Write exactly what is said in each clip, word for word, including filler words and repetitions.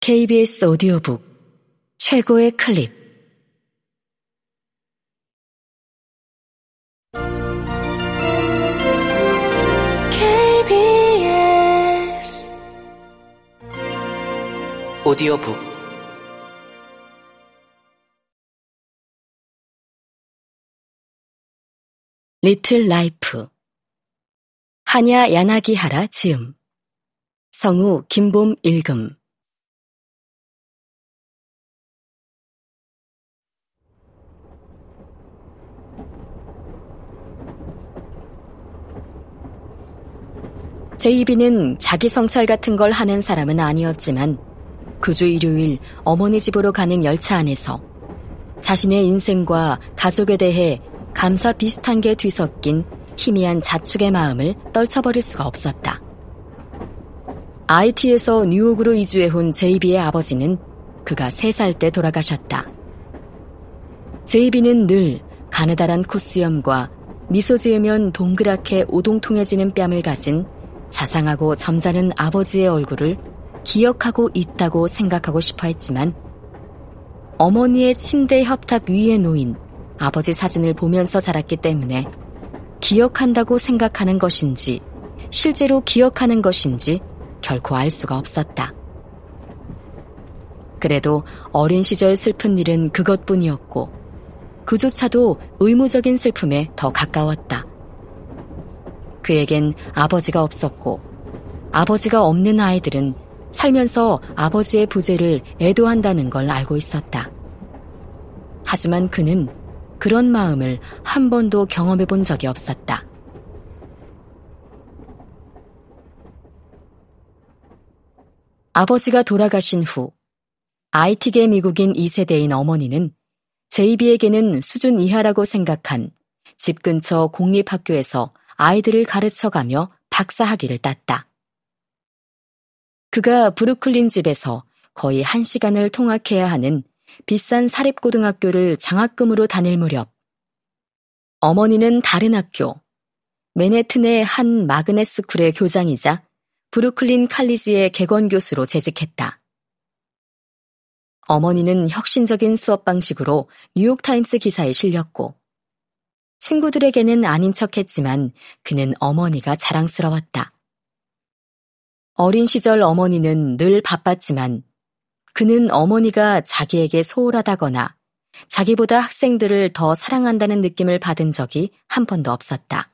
케이비에스 오디오북 최고의 클립. 케이비에스 오디오북 리틀 라이프. 하냐 야나기하라 지음. 성우 김봄 읽음. 제이비는 자기 성찰 같은 걸 하는 사람은 아니었지만 그 주 일요일 어머니 집으로 가는 열차 안에서 자신의 인생과 가족에 대해 감사 비슷한 게 뒤섞인 희미한 자축의 마음을 떨쳐버릴 수가 없었다. 아이티에서 뉴욕으로 이주해온 제이비의 아버지는 그가 세 살 때 돌아가셨다. 제이비는 늘 가느다란 콧수염과 미소 지으면 동그랗게 오동통해지는 뺨을 가진 자상하고 점잖은 아버지의 얼굴을 기억하고 있다고 생각하고 싶어 했지만 어머니의 침대 협탁 위에 놓인 아버지 사진을 보면서 자랐기 때문에 기억한다고 생각하는 것인지 실제로 기억하는 것인지 결코 알 수가 없었다. 그래도 어린 시절 슬픈 일은 그것뿐이었고 그조차도 의무적인 슬픔에 더 가까웠다. 그에겐 아버지가 없었고 아버지가 없는 아이들은 살면서 아버지의 부재를 애도한다는 걸 알고 있었다. 하지만 그는 그런 마음을 한 번도 경험해 본 적이 없었다. 아버지가 돌아가신 후 아이티계 미국인 이 세대인 어머니는 제이비에게는 수준 이하라고 생각한 집 근처 공립학교에서 아이들을 가르쳐가며 박사학위를 땄다. 그가 브루클린 집에서 거의 한 시간을 통학해야 하는 비싼 사립고등학교를 장학금으로 다닐 무렵 어머니는 다른 학교, 맨해튼의 한 마그넷 스쿨의 교장이자 브루클린 칼리지의 객원교수로 재직했다. 어머니는 혁신적인 수업 방식으로 뉴욕타임스 기사에 실렸고 친구들에게는 아닌 척했지만 그는 어머니가 자랑스러웠다. 어린 시절 어머니는 늘 바빴지만 그는 어머니가 자기에게 소홀하다거나 자기보다 학생들을 더 사랑한다는 느낌을 받은 적이 한 번도 없었다.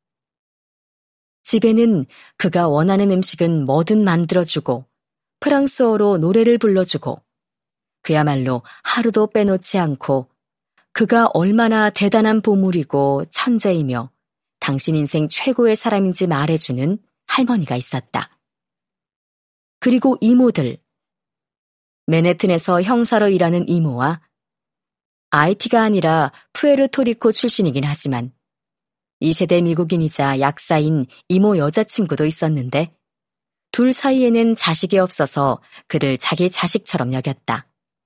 집에는 그가 원하는 음식은 뭐든 만들어주고 프랑스어로 노래를 불러주고 그야말로 하루도 빼놓지 않고 그가 얼마나 대단한 보물이고 천재이며 당신 인생 최고의 사람인지 말해주는 할머니가 있었다. 그리고 이모들, 맨해튼에서 형사로 일하는 이모와 아이티가 아니라 푸에르토리코 출신이긴 하지만 이 세대 미국인이자 약사인 이모 여자친구도 있었는데 둘 사이에는 자식이 없어서 그를 자기 자식처럼 여겼다.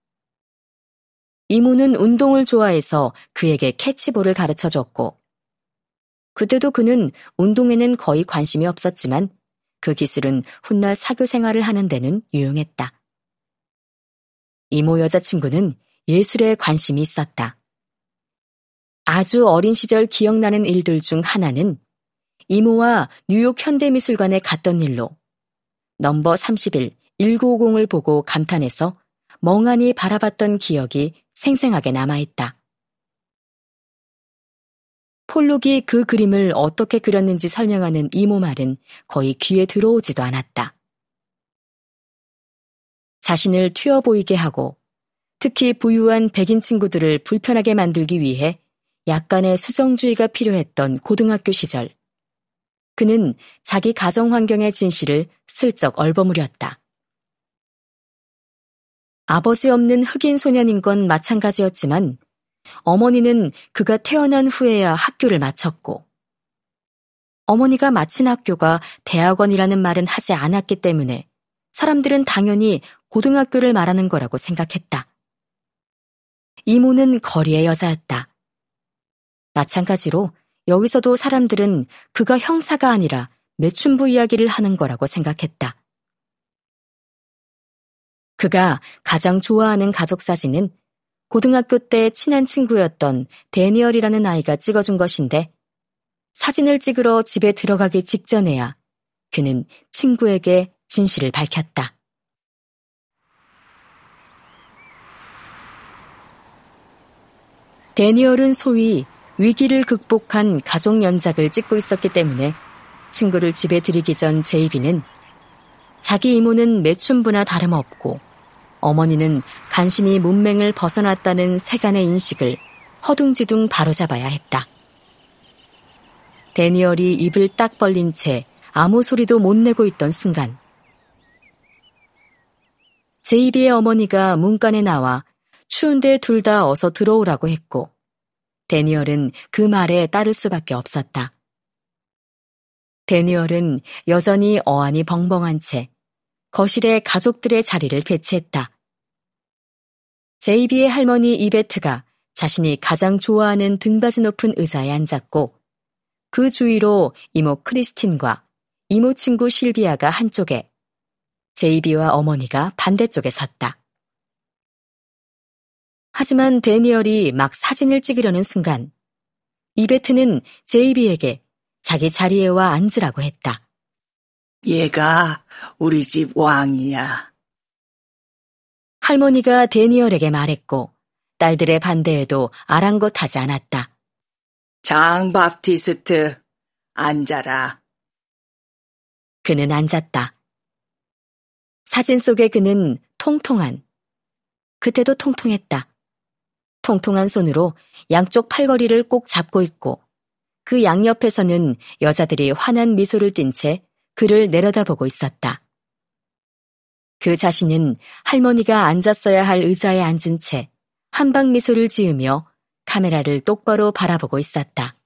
이모는 운동을 좋아해서 그에게 캐치볼을 가르쳐줬고 그때도 그는 운동에는 거의 관심이 없었지만 그 기술은 훗날 사교 생활을 하는 데는 유용했다. 이모 여자친구는 예술에 관심이 있었다. 아주 어린 시절 기억나는 일들 중 하나는 이모와 뉴욕 현대미술관에 갔던 일로 넘버 삼십일, 천구백오십을 보고 감탄해서 멍하니 바라봤던 기억이 생생하게 남아있다. 폴록이 그 그림을 어떻게 그렸는지 설명하는 이모 말은 거의 귀에 들어오지도 않았다. 자신을 튀어 보이게 하고 특히 부유한 백인 친구들을 불편하게 만들기 위해 약간의 수정주의가 필요했던 고등학교 시절. 그는 자기 가정 환경의 진실을 슬쩍 얼버무렸다. 아버지 없는 흑인 소년인 건 마찬가지였지만 어머니는 그가 태어난 후에야 학교를 마쳤고 어머니가 마친 학교가 대학원이라는 말은 하지 않았기 때문에 사람들은 당연히 고등학교를 말하는 거라고 생각했다. 이모는 거리의 여자였다. 마찬가지로 여기서도 사람들은 그가 형사가 아니라 매춘부 이야기를 하는 거라고 생각했다. 그가 가장 좋아하는 가족 사진은 고등학교 때 친한 친구였던 데니얼이라는 아이가 찍어준 것인데 사진을 찍으러 집에 들어가기 직전에야 그는 친구에게 진실을 밝혔다. 데니얼은 소위 위기를 극복한 가족 연작을 찍고 있었기 때문에 친구를 집에 들이기 전 제이비는 자기 이모는 매춘부나 다름없고 어머니는 간신히 문맹을 벗어났다는 세간의 인식을 허둥지둥 바로잡아야 했다. 데니얼이 입을 딱 벌린 채 아무 소리도 못 내고 있던 순간 제이비의 어머니가 문간에 나와 추운데 둘 다 어서 들어오라고 했고 데니얼은 그 말에 따를 수밖에 없었다. 데니얼은 여전히 어안이 벙벙한 채 거실에 가족들의 자리를 배치했다. 제이비의 할머니 이베트가 자신이 가장 좋아하는 등받이 높은 의자에 앉았고 그 주위로 이모 크리스틴과 이모 친구 실비아가 한쪽에 제이비와 어머니가 반대쪽에 섰다. 하지만 데니얼이 막 사진을 찍으려는 순간 이베트는 제이비에게 자기 자리에 와 앉으라고 했다. 얘가 우리 집 왕이야. 할머니가 데니얼에게 말했고 딸들의 반대에도 아랑곳하지 않았다. 장 바프티스트, 앉아라. 그는 앉았다. 사진 속의 그는 통통한, 그때도 통통했다. 통통한 손으로 양쪽 팔걸이를 꼭 잡고 있고 그 양옆에서는 여자들이 환한 미소를 띤 채 그를 내려다보고 있었다. 그 자신은 할머니가 앉았어야 할 의자에 앉은 채 한방 미소를 지으며 카메라를 똑바로 바라보고 있었다.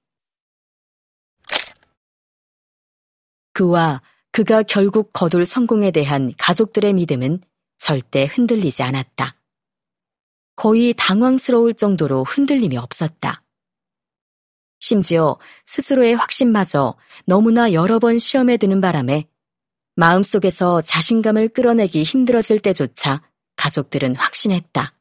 그와 그가 결국 거둘 성공에 대한 가족들의 믿음은 절대 흔들리지 않았다. 거의 당황스러울 정도로 흔들림이 없었다. 심지어 스스로의 확신마저 너무나 여러 번 시험에 드는 바람에 마음속에서 자신감을 끌어내기 힘들어질 때조차 가족들은 확신했다.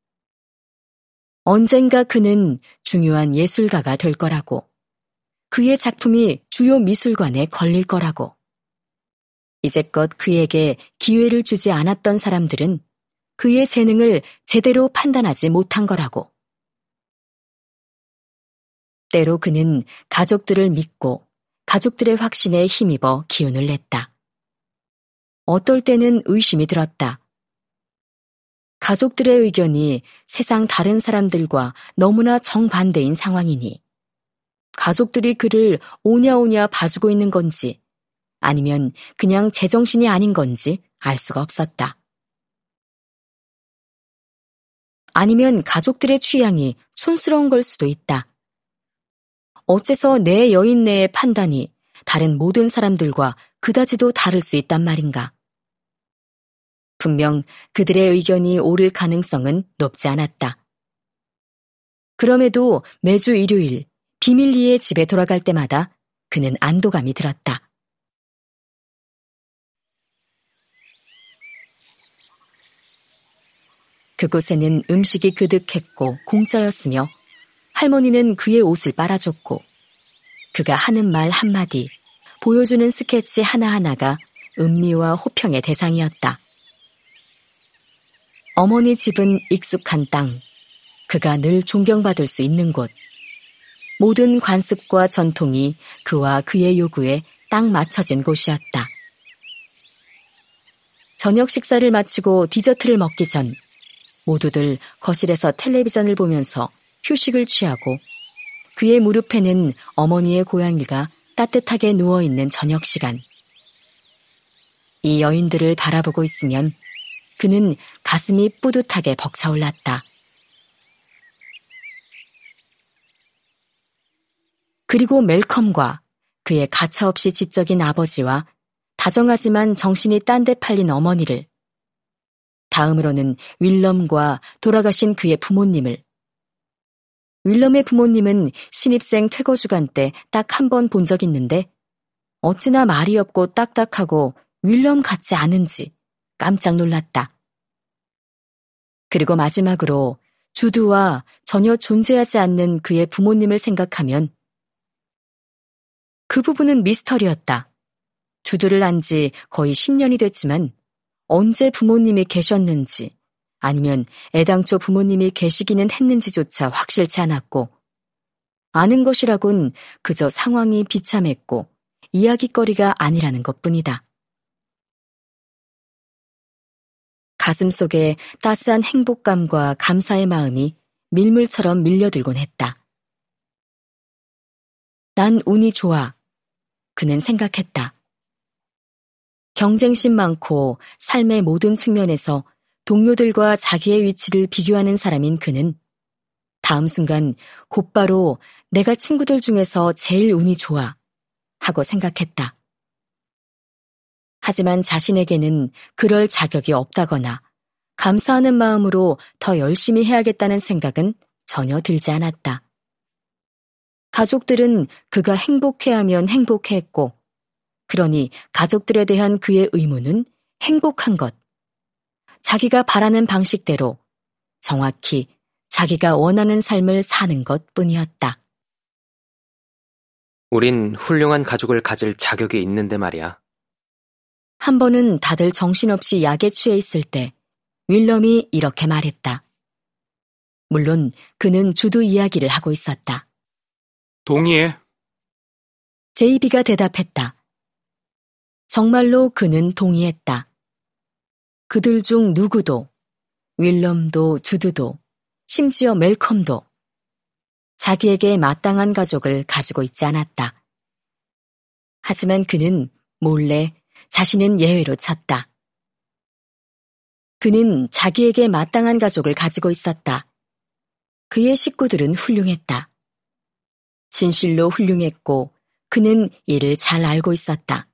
언젠가 그는 중요한 예술가가 될 거라고, 그의 작품이 주요 미술관에 걸릴 거라고. 이제껏 그에게 기회를 주지 않았던 사람들은 그의 재능을 제대로 판단하지 못한 거라고. 때로 그는 가족들을 믿고 가족들의 확신에 힘입어 기운을 냈다. 어떨 때는 의심이 들었다. 가족들의 의견이 세상 다른 사람들과 너무나 정반대인 상황이니 가족들이 그를 오냐오냐 봐주고 있는 건지 아니면 그냥 제정신이 아닌 건지 알 수가 없었다. 아니면 가족들의 취향이 촌스러운 걸 수도 있다. 어째서 내 여인네의 판단이 다른 모든 사람들과 그다지도 다를 수 있단 말인가. 분명 그들의 의견이 옳을 가능성은 높지 않았다. 그럼에도 매주 일요일 비밀리에 집에 돌아갈 때마다 그는 안도감이 들었다. 그곳에는 음식이 그득했고 공짜였으며 할머니는 그의 옷을 빨아줬고 그가 하는 말 한마디, 보여주는 스케치 하나하나가 음미와 호평의 대상이었다. 어머니 집은 익숙한 땅, 그가 늘 존경받을 수 있는 곳. 모든 관습과 전통이 그와 그의 요구에 딱 맞춰진 곳이었다. 저녁 식사를 마치고 디저트를 먹기 전 모두들 거실에서 텔레비전을 보면서 휴식을 취하고 그의 무릎에는 어머니의 고양이가 따뜻하게 누워있는 저녁 시간. 이 여인들을 바라보고 있으면 그는 가슴이 뿌듯하게 벅차올랐다. 그리고 멜컴과 그의 가차없이 지적인 아버지와 다정하지만 정신이 딴 데 팔린 어머니를, 다음으로는 윌럼과 돌아가신 그의 부모님을. 윌럼의 부모님은 신입생 퇴거주간 때 딱 한 번 본 적 있는데 어찌나 말이 없고 딱딱하고 윌럼 같지 않은지 깜짝 놀랐다. 그리고 마지막으로 주두와 전혀 존재하지 않는 그의 부모님을 생각하면 그 부분은 미스터리였다. 주두를 안 지 거의 십 년이 됐지만 언제 부모님이 계셨는지 아니면 애당초 부모님이 계시기는 했는지조차 확실치 않았고 아는 것이라곤 그저 상황이 비참했고 이야깃거리가 아니라는 것뿐이다. 가슴속에 따스한 행복감과 감사의 마음이 밀물처럼 밀려들곤 했다. 난 운이 좋아. 그는 생각했다. 경쟁심 많고 삶의 모든 측면에서 동료들과 자기의 위치를 비교하는 사람인 그는 다음 순간 곧바로 내가 친구들 중에서 제일 운이 좋아 하고 생각했다. 하지만 자신에게는 그럴 자격이 없다거나 감사하는 마음으로 더 열심히 해야겠다는 생각은 전혀 들지 않았다. 가족들은 그가 행복해하면 행복해했고 그러니 가족들에 대한 그의 의무는 행복한 것, 자기가 바라는 방식대로 정확히 자기가 원하는 삶을 사는 것뿐이었다. 우린 훌륭한 가족을 가질 자격이 있는데 말이야. 한 번은 다들 정신없이 약에 취해 있을 때 윌럼이 이렇게 말했다. 물론 그는 주두 이야기를 하고 있었다. 동의해. 제이비가 대답했다. 정말로 그는 동의했다. 그들 중 누구도, 윌럼도 주두도, 심지어 멜컴도 자기에게 마땅한 가족을 가지고 있지 않았다. 하지만 그는 몰래 자신은 예외로 쳤다. 그는 자기에게 마땅한 가족을 가지고 있었다. 그의 식구들은 훌륭했다. 진실로 훌륭했고 그는 이를 잘 알고 있었다.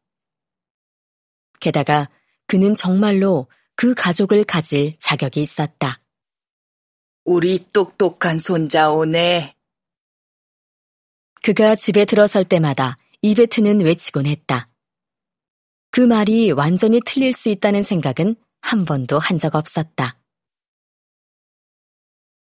게다가 그는 정말로 그 가족을 가질 자격이 있었다. 우리 똑똑한 손자 오네. 그가 집에 들어설 때마다 이베트는 외치곤 했다. 그 말이 완전히 틀릴 수 있다는 생각은 한 번도 한 적 없었다.